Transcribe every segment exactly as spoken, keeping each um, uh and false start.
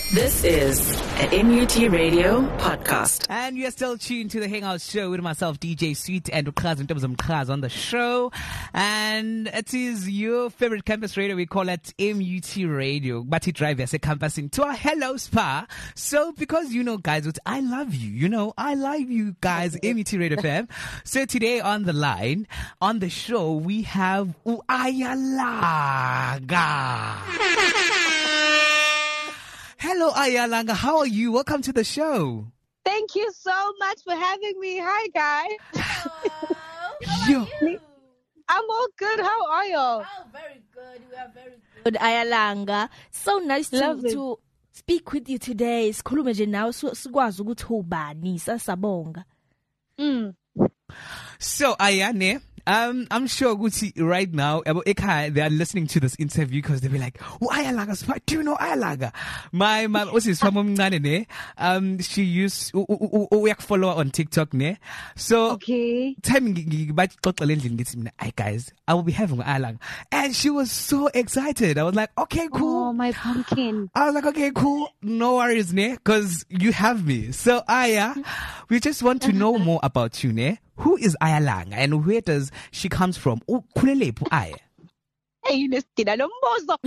This is an M U T Radio podcast. And you're still tuned to the Hangout Show with myself, D J Sweet, and Ukaz and Tabzam Kaz on the show. And it is your favorite campus radio. We call it M U T Radio. Bati Drive as a campusing to a hello spa. So because you know, guys, what I love you. You know, I love you guys, M U T Radio fam. So today on the line, on the show, we have Ayalanga. Hello, Ayalanga. How are you? Welcome to the show. Thank you so much for having me. Hi, guys. Hello. How Yo. are you? I'm all good. How are y'all? Oh, very good. We are very good. Ayalanga. So nice to, Lovely. to speak with you today. Sikhulume nje nawe sikwazi ukuthi ubani sasabonga. Mm. So, Ayane, um, I'm sure Gucci right now, Eka, they are listening to this interview because they'll be like, oh, Ayalaga, do you know Ayalaga? My, my, what's his name? Um, she used, we follow her on TikTok, ne? So, Okay. time, hi guys, I will be having Ayalaga. And she was so excited. I was like, okay, cool. Oh, my pumpkin. I was like, okay, cool. No worries, ne? Because you have me. So, Aya, we just want to know more about you, ne? Who is Ayalanga and where does she comes from? Oh, Kulelephu Aya. Hey, Nestina Lombozo.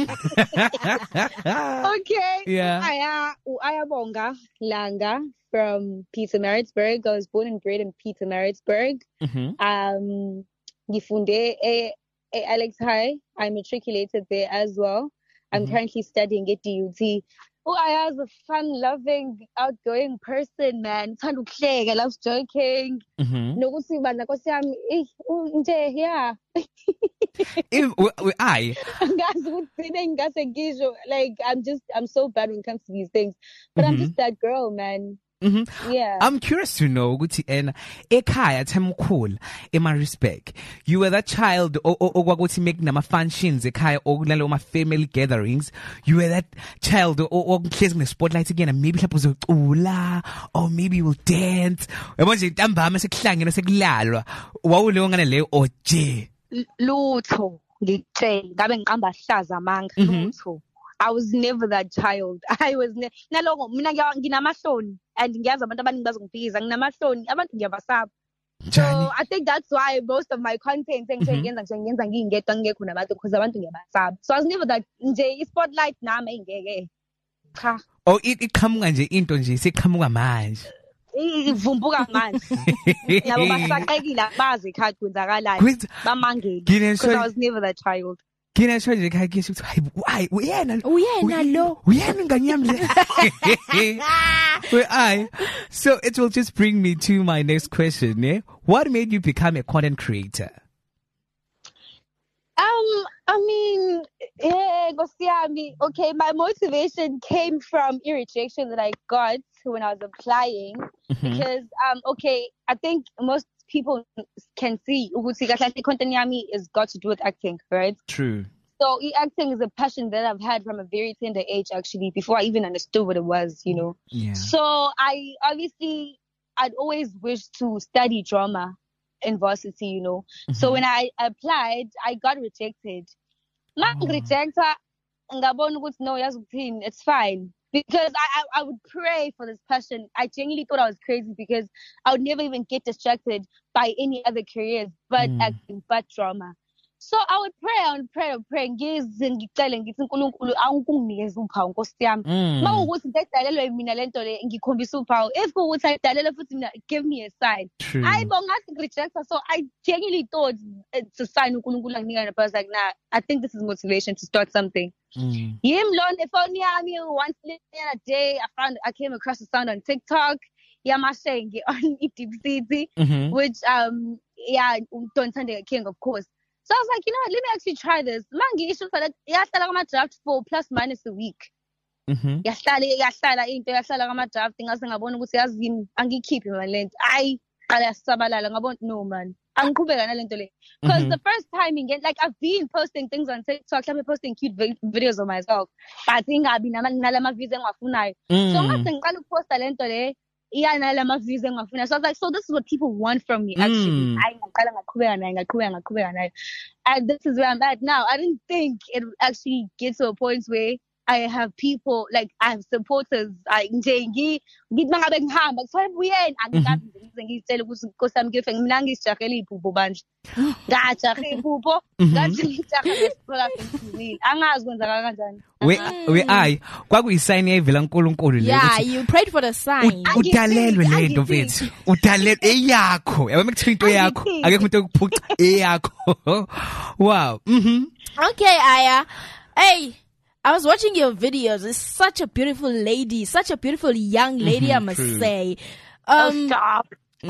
Okay. Yeah. Aya, Ayabonga Langa from Pietermaritzburg. I was born and bred in Pietermaritzburg. Mm-hmm. Um, Gifunde e Alex High. I matriculated there as well. I'm Mm-hmm. currently studying at D U T. Oh, I was a fun-loving, outgoing person, man. I love joking. Mm-hmm. Nokuthi bana Nkosi yami, eh, nje yeah. If, w- w- I, Angazi ukuthi ngase ngisho, like I'm just I'm so bad when it comes to these things. But I'm Mhm. just that girl, man. Mhm. Yeah. I'm curious to know, Guti, and Ekaya Temukul, in my respect, you were that child, or Guti make nama functions, Ekaya, or my family gatherings. You were that child, or placing the spotlight again, and maybe was a ula, or maybe you will dance. I want you to tamba, a clang, and a seglalo. What will you want to lay or J? Lutho ngitshela ngabe ngiqamba hlaza manga Mhm. lutho. I was never that child. I was ne- naloko mina ngiya- nginamahloni and ngiyazi abantu abaningi bazongibhiza nginamahloni abantu ngiyabasaba. So I think that's why most of my content ngiyenza nje ngiyenza ngingedwa ngekho nabantu because abantu ngiyabasaba. So I was never that nje i-spotlight nami engeke. Cha. Oh, it it come nje into nje sekamuka manje. Ivumbuka manje. Nabo basaqekile bazi ekhaya kwenzakalani. Kwenza- Bamangeli. Ngine- Because I was never that child. Kina show nje ekhaya kusho ukuthi hayi hayi uyena Uyena lo. uyena ngani yami le. Well, I so it will just bring me to my next question, eh? What made you become a content creator? Um, I mean, yeah, Nkosi yami, okay, my motivation came from a rejection that I got when I was applying. Because, um, okay, I think most people can see ukuthi kahle content yami is got to do with acting, right? True. So e- acting is a passion that I've had from a very tender age, actually, before I even understood what it was, you know. Yeah. So I obviously, I'd always wished to study drama in varsity, you know. So when I applied, I got rejected. Not Oh. rejected, ngabona ukuthi no, yazi ukuthini, it's fine. Because I, I, I would pray for this passion. I genuinely thought I was crazy because I would never even get distracted by any other careers but Mm. acting, but drama. So I would pray, I would pray, I would pray. Ngize ngicele ngithi uNkulunkulu awunginikeze uphawu Nkosi yami. Mm. Mawukuthi ngidalelwe mina lento le ngikhombisa uphawu. If kuthi ayidalele futhi mina, give me a sign. True. I bongathi rejecta, so I genuinely thought it's a sign uNkulunkulu anginika, but I was like, nah, I think this is motivation to start something. Mm. Yim lona phone yami once in a day I found I came across a sound on TikTok. Yamashengi on Deep City, Mhm. which um yeah, Don Sunday King, of course. So I was like, you know what, let me actually try this. Mangi issue for that yahlala kama draft for plus minus a week. Mhm. Yahlala yahlala into yahlala kama draft ngase ngabona ukuthi yazini angikhiphi manje lento. Ay qala yasabalala ngabona no man. Angiqhubeka nalento le. Because Mhm. the first time again, like I've been posting things on TikTok, I've been posting cute vi- videos of myself. But ingabi nalama views engiwafunayo. So Mm. ngase ngiqala ukuposta lento le iya nalama views engiwafunayo. So I was like, so this is what people want from me actually. Mm. Ay ngaqala ngaqhubeka nayo, ngaqhubeka ngaqhubeka nayo. And this is where I'm at now. I didn't think it would actually get to a point where I have people, like, I have supporters. I nje ngi ngithi mangabe ngihamba kuthiwa ebuyeni angikabi nje ngize ngitshela ukuthi Nkosi yami ngife mina ngisijahela iphupho manje. Ngajaha iphupho, ngathi ngijaha ngesiphola ngizile. Angazi kwenzeka kanjani. We we ayi kwakuyisign evela uNkulunkulu le Yeah, you prayed for the sign. udalelwe le nto mfethu udalelwe eyakho yabo mekuthiwa into yakho akekho umuntu okuphuca eyakho. Wow. Mhm. Okay, Aya. Hey, I was watching your videos. It's such a beautiful lady, such a beautiful young lady, mm-hmm, I must true. say. Um, oh, stop.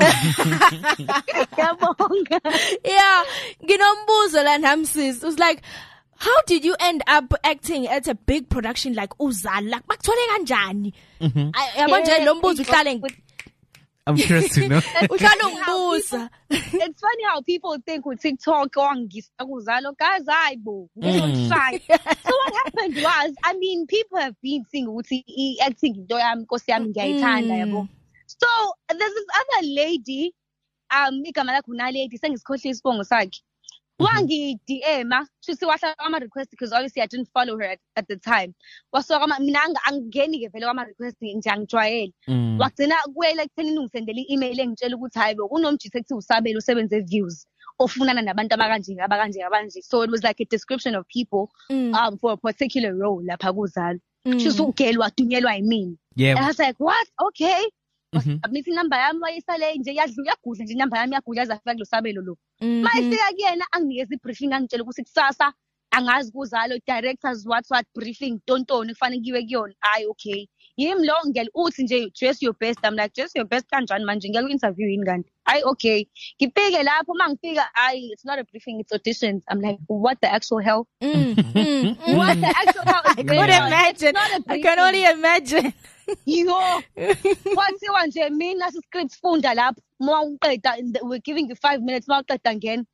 Yeah, Ginombuzo and Hamsis. It was like, how did you end up acting at a big production like Uzala? Bakuthole kanjani? Yabo nje lo mbuzo uhlale. I'm curious to know. It's funny how people think with TikTok, oh, Uzalo, guys, I bo. So what happened was, I mean, people have been seeing Uti acting doyam Kosiam Gaitana. So there's this other lady, um, Mikamala Kuna lady, saying it's Koshi Spong Sag. Wangi D M, she said, what's my request? Because obviously I didn't follow her at, at the time. Was so Minang ang gaining a fellow requesting in Jang Trial. What's in that way like telling them send the email and Jelugu Taibo, Unum Chisetu Sabelo seven views of Funan and Abantamaranji, Abaranji, Abanji. So it was like a description of people um for a particular role, La Paguzal. She's okay, what do you I mean? Yeah. And I was like, what? Okay. Submitting number yami wayisale nje yadlula kuhle nje number yami yaguya zafika lo sabelo lo mayifika kuyena anginikeza ibriefing angitshela ukuthi kusasa angazi kuzalo directors what what briefing tontoni kufanele kiwe kuyona ayi okay yimi lo ngiyali uthi nje dress your best. I'm like dress your best kanjani manje ngiya ku interview yini kanti ayi okay ngifike lapho mangifika ayi it's not a briefing, it's auditions. I'm like what the actual hell. Mm, mm, mm. What the actual hell. I could imagine. I can only imagine. Yo, what's you want to mean? That's a script funda lapho. We're giving you five minutes. Now again.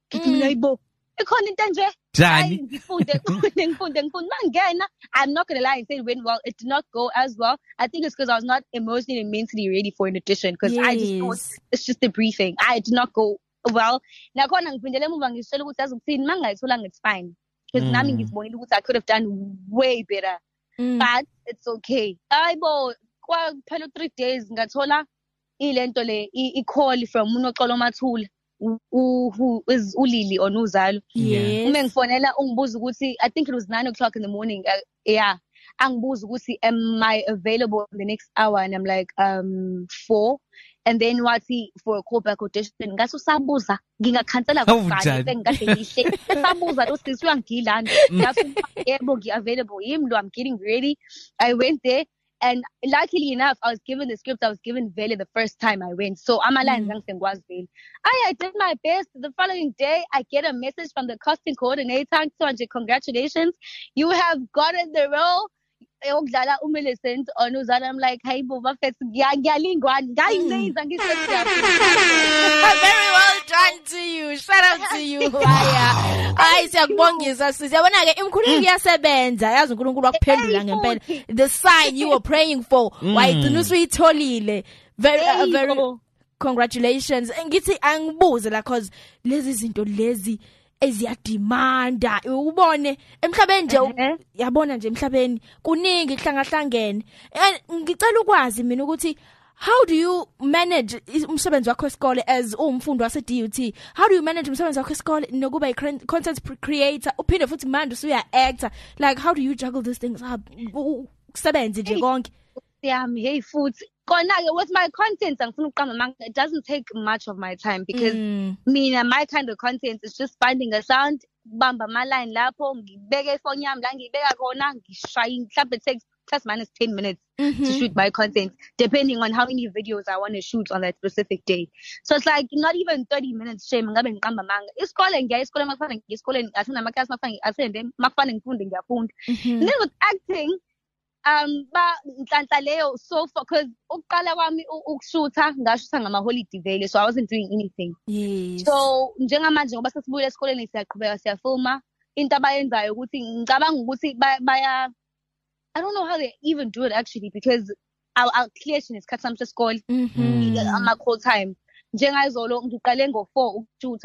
Johnny. I'm not gonna lie and say it went well. It did not go as well. I think it's because I was not emotionally and mentally ready for an audition. Because yes. I just thought it's just a briefing. I did not go well. Now, it's fine. Because mm. I could have done way better. Mm. But it's okay. I bought three days. Ngathola ilento le i call from unoxolo mathula who is ulili on Uzalo. Yes. Uma ngifonela ungibuza ukuthi I think it was nine o'clock in the morning. Uh, yeah. Angibuza ukuthi am I available in the next hour, and I'm like um four. And then wathi for a callback audition ngaso sabuza ngingakhansela kuqala bengikade ngihle sabuza lo sisi uyangilanda ngathi yebo ngi available yimi lo I'm getting ready. I went there and luckily enough I was given the script. I was given Vele the first time I went, so ama lines ngangengwazi Vele. I I did my best. The following day I get a message from the casting coordinator saying congratulations, you have gotten the role. I'm like, hey, Boba Fett, ngiyalingwa ngayimeza ngisekhaya. Very well done to you. Shout out to you. Aya. Ay siyakubongisa sisi. Yabona ke imkhuleko iyasebenza. Yazi uNkulunkulu wakuphendula ngempela. The sign you were praying for, wayigcina usuyitholile. Very uh, very congratulations. Ngithi angibuze la cause lezi zinto lezi eziyadimanda ubone emhlabeni nje yabona nje emhlabeni kuningi hlangahlangene. Ngicela ukwazi mina ukuthi how do you manage umsebenzi wakho esikole as umfundi wase D U T? How do you manage umsebenzi wakho esikole nokuba i content creator uphinde futhi manje usuya actor? Like how do you juggle these things up? Kusebenza nje konke. Yami hey futhi kona ke with my content angifuna uqamba manga it doesn't take much of my time because mm. mina my kind of content is just finding a sound bamba ama line lapho ngibeke ifone yami la ngibeka khona ngishaya mhlawumbe it takes plus minus ten minutes mm-hmm. to shoot my content depending on how many videos I want to shoot on that specific day. So it's like not even thirty minutes shame ngabe ngiqamba manga isikole ngiya isikole makufana ngiyisikole asina ama class makufana asende makufana ngifunde ngiyafunda. And then with acting um ba nhlanhla leyo so because uqala kwami ukushootha ngashutha ngama holiday vele, so I wasn't doing anything. Yes. So njengamanje ngoba sesibuye esikoleni siyaqhubeka siyafilma into abayenzayo ukuthi ngicabanga ukuthi baya I don't know how they even do it actually because our our creation is cut some to school ama call time njengayizolo ngiqale ngo four ukushootha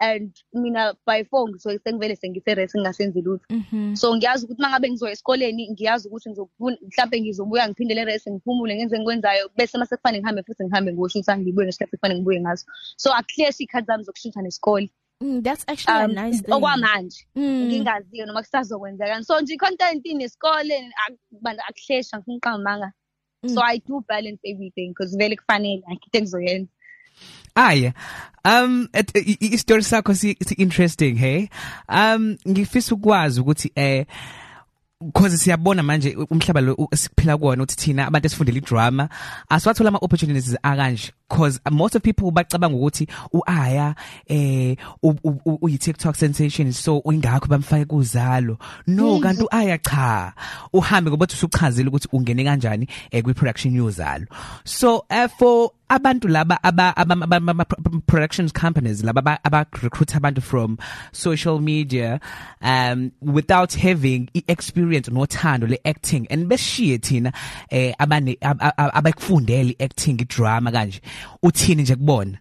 and mina by four ngisuke sengivele sengise rest ngingasenzi lutho. Mhm. So ngiyazi ukuthi mangabe ngizoya esikoleni ngiyazi ukuthi ngizokufuna mhlawumbe ngizobuya ngiphindele rest ngiphumule ngenze ngikwenzayo bese mase kufanele ngihambe futhi ngihambe ngoshutha ngibuye ngesikhathi kufanele ngibuye ngaso. So akuhleshi ikhathi zami zokushutha nesikole. Mm, that's actually Um, a nice thing. okwamanje Mm. ngingaziyo noma kusazokwenzeka. So nje content inesikole banda akuhlesha ngiqamanga. So I do balance everything because vele kufanele akithe ngizoyenza. Aye. Um et- i- i- istory sakho si si interesting, hey. Um ngifisa ukwazi ukuthi eh because siyabona manje umhlaba lo siphila kuwona uthi thina abantu esifundela idrama asiwathola ama opportunities akanje because most of people bacabanga ukuthi uaya eh uyi TikTok sensation so ingakho bamfake kuzalo no kanti uaya cha uhambe ngoba usuchazile ukuthi ungene kanjani eh kwi production yozalo so uh, for abantu laba aba, aba, aba, aba productions companies laba aba recruit abantu from social media um without having experience nothando le acting and beshiye thina eh abane abakufundela acting idrama kanje uthini nje kubona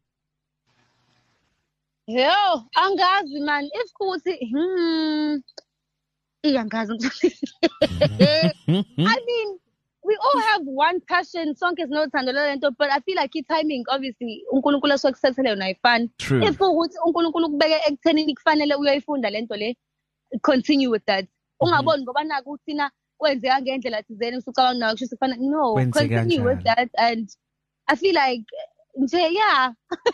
Yo angazi man if kuthi hmm iyangazi I mean we all have one passion sonke sinothando lento but I feel like I timing obviously uNkulunkulu asokusethele yona ayifani if ukuthi uNkulunkulu ukubeke ekuthenini kufanele uyoyifunda lento le continue with that ungaboni ngoba naku uthina kwenzeka ngendlela thizeni usucabanga nayo kusho kufana no continue with that and I feel like nje yeah.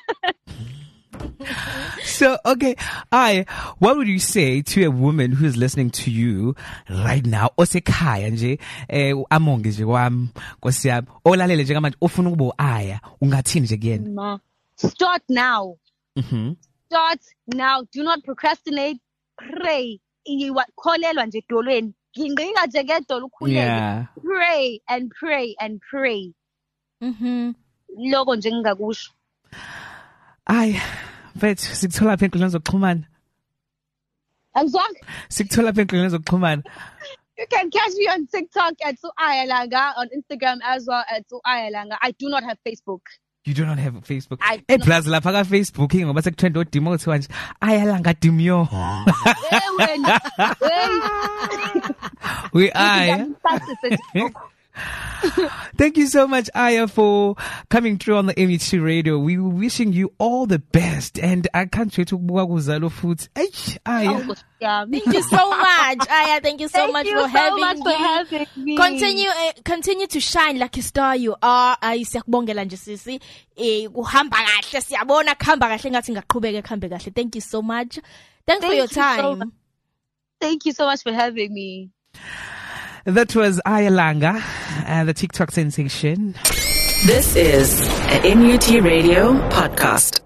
So, okay, I, what would you say to a woman who is listening to you right now? Osekhaya nje, eh, amonge nje kwami, Nkosi yami, olalele nje manje ufuna ukuba aya, ungathini nje kuyena? Start now. Mhm. Start now. Do not procrastinate. Pray. Ikholelwa nje edolweni. Ngingqika nje ngedolo ukhuleke. Pray and pray and pray. Mhm. Lokho nje ngingakusho. Ay, mfethu sikuthola lapha enkundleni zokuxhumana. Angizwanga? Sikuthola lapha enkundleni zokuxhumana. You can catch me on TikTok at Suayalanga, on Instagram as well at Suayalanga. I do not have Facebook. You do not have a Facebook. I Eh plus lapha ka Facebook ngoba sekutrend odimo kuthiwa nje ayalanga dimyo. Eh wena. We are. Thank you so much, Aya, for coming through on the M U T Radio. We were wishing you all the best, and I can't wait to buka kuzalo food. Aya. Thank you so much, Aya. Thank you so Thank much you for so having much for me. having me. Continue, uh, continue to shine like a star you are. Ayi siyakubongela nje sisi. Eh kuhamba kahle siyabona kuhamba kahle ngathi ngaqhubeka kuhambe kahle. Thank you so much. Thanks Thank for your you so time. much. Thank you so much for having me. That was Ayalanga, uh, the TikTok sensation. This is an M U T Radio podcast.